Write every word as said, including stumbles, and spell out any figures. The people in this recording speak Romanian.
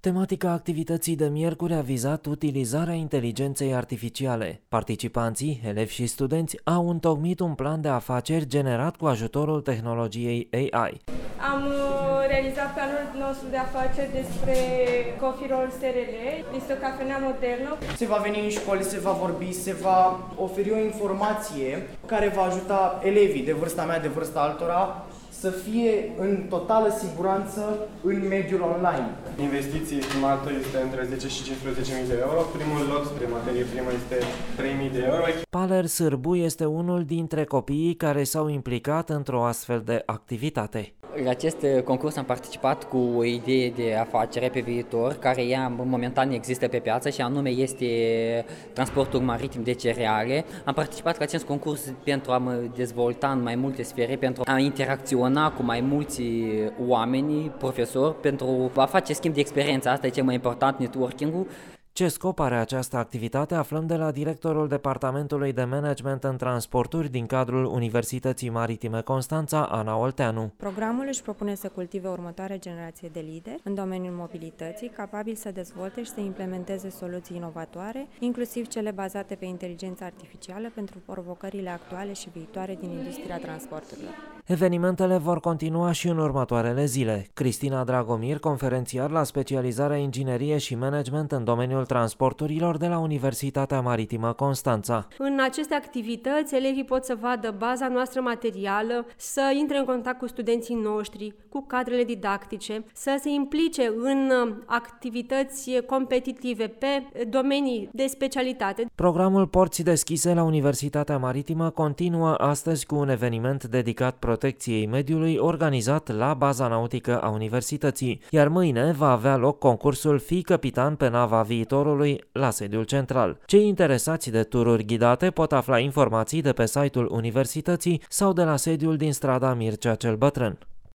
Tematica activității de miercuri a vizat utilizarea inteligenței artificiale. Participanții, elevi și studenți, au întocmit un plan de afaceri generat cu ajutorul tehnologiei A I. Am realizat planul nostru de afaceri despre Coffee Roll S R L. Este o cafenea modernă. Se va veni în școli, se va vorbi, se va oferi o informație care va ajuta elevii de vârsta mea, de vârsta altora, să fie în totală siguranță în mediul online. Investiția estimată este între zece și cincisprezece mii de euro. Primul lot de materie primă este trei mii de euro. Paler Sârbu este unul dintre copiii care s-au implicat într-o astfel de activitate. La acest concurs am participat cu o idee de afacere pe viitor, care ea momentan există pe piață și anume este transportul maritim de cereale. Am participat la acest concurs pentru a mă dezvolta în mai multe sfere, pentru a interacționa cu mai mulți oameni, profesori, pentru a face schimb de experiență. Asta e cel mai important, networking-ul. Ce scop are această activitate aflăm de la directorul Departamentului de Management în Transporturi din cadrul Universității Maritime Constanța, Ana Olteanu. Programul își propune să cultive următoarea generație de lideri în domeniul mobilității, capabili să dezvolte și să implementeze soluții inovatoare, inclusiv cele bazate pe inteligența artificială pentru provocările actuale și viitoare din industria transporturilor. Evenimentele vor continua și în următoarele zile. Cristina Dragomir, conferențiar la specializarea inginerie și management în domeniul transporturilor de la Universitatea Maritimă Constanța. În aceste activități, elevii pot să vadă baza noastră materială, să intre în contact cu studenții noștri, cu cadrele didactice, să se implice în activități competitive pe domenii de specialitate. Programul Porți deschise la Universitatea Maritimă continuă astăzi cu un eveniment dedicat protecției mediului organizat la baza nautică a Universității, iar mâine va avea loc concursul Fii capitan pe nava viitorului la sediul central. Cei interesați de tururi ghidate pot afla informații de pe site-ul Universității sau de la sediul din strada Mircea cel Bătrân.